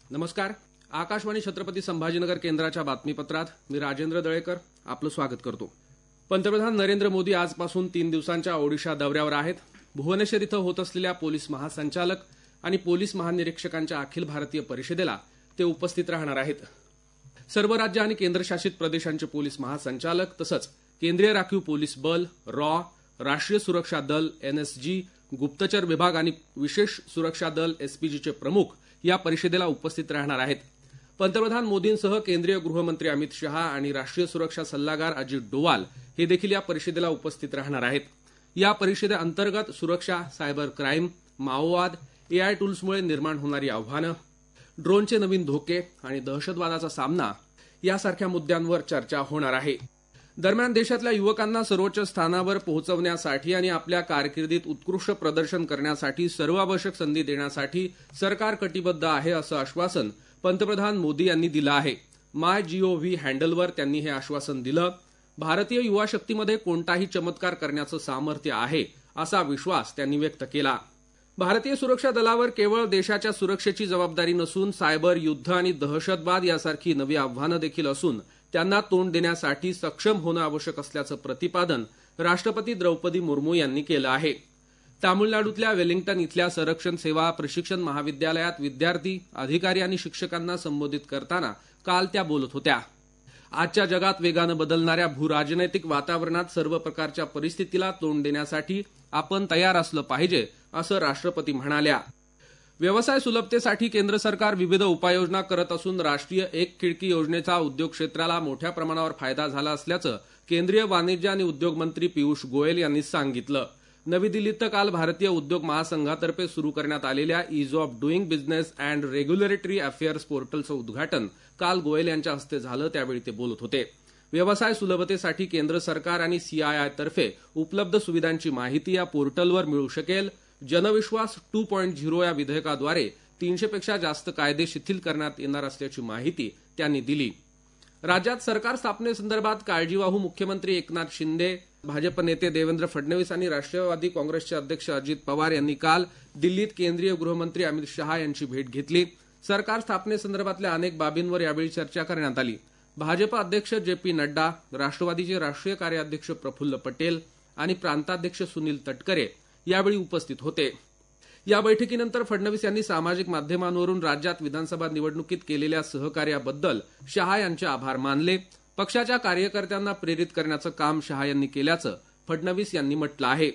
नमस्कार. आकाशवाणी छत्रपती संभाजीनगर केंद्राच्या बातमीपत्रात मी राजेंद्र दळेकर आपलं स्वागत करतो. पंतप्रधान नरेंद्र मोदी आजपासून 3 दिवसांच्या ओडिशा दौऱ्यावर आहेत. भुवनेश्वर इथं होत असलेल्या पोलीस महासंचालक आणि पोलीस महानिरीक्षकांच्या अखिल भारतीय परिषदेला ते उपस्थित राहणार आहेत. सर्व राज्य आणि केंद्रशासित प्रदेशांचे पोलीस महासंचालक तसंच केंद्रीय राखीव पोलीस बल, रॉ, राष्ट्रीय सुरक्षा दल एनएसजी, गुप्तचर विभाग आणि विशेष सुरक्षा दल एसपीजीचे प्रमुख या परिषदेला उपस्थित राहणार आहेत. पंतप्रधान मोदींसह केंद्रीय गृहमंत्री अमित शहा आणि राष्ट्रीय सुरक्षा सल्लागार अजित डोवाल हे देखील या परिषदेला उपस्थित राहणार आहेत. या परिषदेअंतर्गत सुरक्षा, सायबर क्राईम, माओवाद, एआय टूल्समुळे निर्माण होणारी आव्हानं, ड्रोनचे नवीन धोके आणि दहशतवादाचा सामना यासारख्या मुद्द्यांवर चर्चा होणार आहे. दरम्यान देशातल्या युवकांना सर्वोच्च स्थानावर पोहोचवण्यासाठी आणि आपल्या कारकिर्दीत उत्कृष्ट प्रदर्शन करण्यासाठी सर्व आवश्यक संधी देण्यासाठी सरकार कटिबद्ध आहे असं आश्वासन पंतप्रधान मोदी यांनी दिलं आहे. मायजीओव्ही हँडलवर त्यांनी हे आश्वासन दिलं. भारतीय युवा शक्तीमध्ये कोणताही चमत्कार करण्याचं सामर्थ्य आहे असा विश्वास त्यांनी व्यक्त केला. भारतीय सुरक्षा दलावर केवळ देशाच्या सुरक्षेची जबाबदारी नसून सायबर, युद्ध आणि दहशतवाद यासारखी नवी आव्हानं देखील असून त्यांना तोंड देण्यासाठी सक्षम होणं आवश्यक असल्याचं प्रतिपादन राष्ट्रपती द्रौपदी मुर्मू यांनी केलं आहे. तामिळनाडूतल्या वेलिंग्टन इथल्या संरक्षण सेवा प्रशिक्षण महाविद्यालयात विद्यार्थी, अधिकारी आणि शिक्षकांना संबोधित करताना काल त्या बोलत होत्या. आजच्या जगात वेगानं बदलणाऱ्या भूराजनैतिक वातावरणात सर्व प्रकारच्या परिस्थितीला तोंड देण्यासाठी आपण तयार असलं पाहिजे असं राष्ट्रपती म्हणाल्या. व्यवसाय सुलभतेसाठी केंद्र सरकार विविध उपाययोजना करत असून राष्ट्रीय एक खिडकी योजनेचा उद्योग क्षेत्राला मोठ्या प्रमाणावर फायदा झाला असल्याचं केंद्रीय वाणिज्य आणि उद्योग मंत्री पियुष गोयल यांनी सांगितलं. नवी दिल्लीत काल भारतीय उद्योग महासंघातर्फे सुरू करण्यात आलेल्या ease of doing business and regulatory affairs पोर्टलचं उद्घाटन काल गोयल यांच्या हस्ते झालं, त्यावेळी ते बोलत होते. व्यवसाय सुलभतेसाठी केंद्र सरकार आणि सीआयआय तर्फे उपलब्ध सुविधांची माहिती या पोर्टलवर मिळू शकेल. जनविश्वास 2.0 या विधेयकाद्वारे 300 पेक्षा जास्त कायदे शिथिल करण्यात येणार असल्याची माहिती त्यांनी दिली. राज्यात सरकार स्थापनेसंदर्भात काळजीवाहू मुख्यमंत्री एकनाथ शिंदे, भाजप नेते देवेंद्र फडणवीस आणि राष्ट्रवादी काँग्रेसचे अध्यक्ष अजित पवार यांनी काल दिल्लीत केंद्रीय गृहमंत्री अमित शहा यांची भेट घेतली. सरकार स्थापनेसंदर्भातल्या अनेक बाबींवर यावेळी चर्चा करण्यात आली. भाजप अध्यक्ष जे.पी. नड्डा, राष्ट्रवादीचे राष्ट्रीय कार्याध्यक्ष प्रफुल्ल पटेल आणि प्रांताध्यक्ष सुनील तटकरे यावेळी उपस्थित होते. या बैठकीनंतर फडणवीस यांनी सामाजिक माध्यमांवरून राज्यात विधानसभा निवडणुकीत केलेल्या सहकार्याबद्दल शहा यांचे आभार मानले. पक्षाच्या कार्यकर्त्यांना प्रेरित करण्याचं काम शहा यांनी केल्याचं फडणवीस यांनी म्हटलं आहे.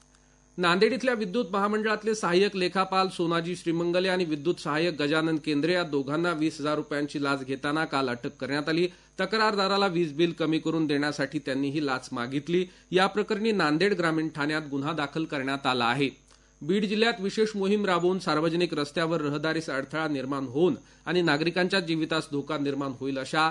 नांदेड इथल्या विद्युत महामंडळातले सहाय्यक लेखापाल सोनाजी श्रीमंगले आणि विद्युत सहाय्यक गजानन केंद्रे या दोघांना 20,000 रुपयांची लाच घेताना काल अटक करण्यात आली. तक्रारदाराला वीज बिल कमी करून देण्यासाठी त्यांनी ही लाच मागितली. या प्रकरणी नांदेड ग्रामीण ठाण्यात गुन्हा दाखल करण्यात आला आहे. बीड जिल्ह्यात विशेष मोहीम राबवून सार्वजनिक रस्त्यावर रहदारीस अडथळा निर्माण होऊन आणि नागरिकांच्या जीवितास धोका निर्माण होईल अशा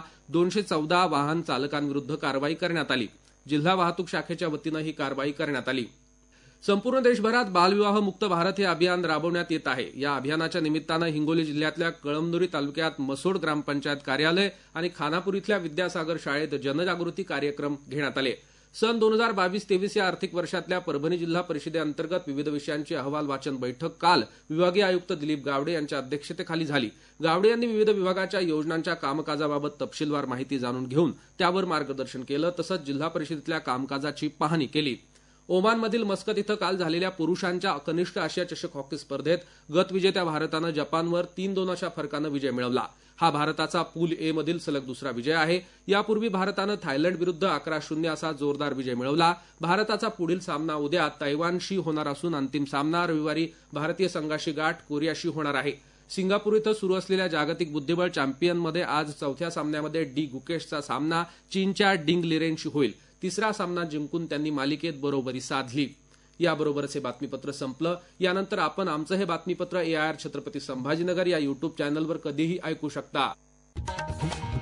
214 वाहन चालकांविरुद्ध कारवाई करण्यात आली. जिल्हा वाहतूक शाखेच्या वतीनं ही कारवाई करण्यात आली. संपूर्ण देशभरात बालविवाह मुक्त भारत हे अभियान राबवण्यात येत आहे. या अभियानाच्या निमित्तानं हिंगोली जिल्ह्यातल्या कळमनुरी तालुक्यात मसोड ग्रामपंचायत कार्यालय आणि खानापूर इथल्या विद्यासागर शाळेत जनजागृती कार्यक्रम घेण्यात आले. सन 2022-23 या आर्थिक वर्षातल्या परभणी जिल्हा परिषदेअंतर्गत विविध विषयांची अहवाल वाचन बैठक काल विभागीय आयुक्त दिलीप गावडे यांच्या अध्यक्षतेखाली झाली. गावडे यांनी विविध विभागाच्या योजनांच्या कामकाजाबाबत तपशीलवार माहिती जाणून घेऊन त्यावर मार्गदर्शन केलं. तसंच जिल्हा परिषदेतल्या कामकाजाची पाहणी केली. ओमानमधील मस्कत इथं काल झालेल्या पुरुषांच्या कनिष्ठ आशिया चषक हॉकी स्पर्धेत गतविजेत्या भारतानं जपानवर 3-2 अशा फरकानं विजय मिळवला. हा भारताचा पूल ए मधील सलग दुसरा विजय आहे. यापूर्वी भारतानं थायलंड विरुद्ध 11-0 असा जोरदार विजय मिळवला. भारताचा पुढील सामना उद्या तैवानशी होणार असून अंतिम सामना रविवारी भारतीय संघाची गाठ कोरियाशी होणार आहे. सिंगापूर इथं सुरू असलेल्या जागतिक बुद्धिबळ चॅम्पियनमध्ये आज चौथ्या सामन्यामध्ये डी गुकेशचा सामना चीनच्या डिंग लिरेनशी होईल. तिसरा सामना जिंकून त्यांनी मालिकेत बरोबरी साधली. याबरोबरच हे बातमीपत्र संपलं. यानंतर आपण आमचं हे बातमीपत्र AIR छत्रपती संभाजीनगर या युट्यूब चॅनलवर कधीही ऐकू शकता.